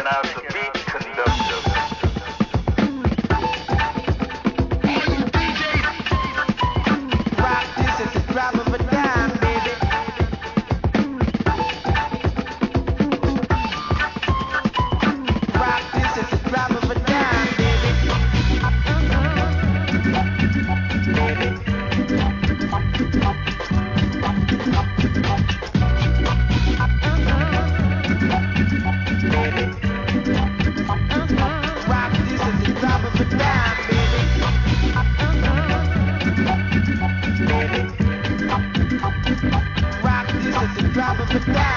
out the beat conductor. Rock this at the drop of a dime, baby. Rock this at the drop of a dime, baby. Rock this at the drop of a dime, baby. Rock this at the drop of a dime.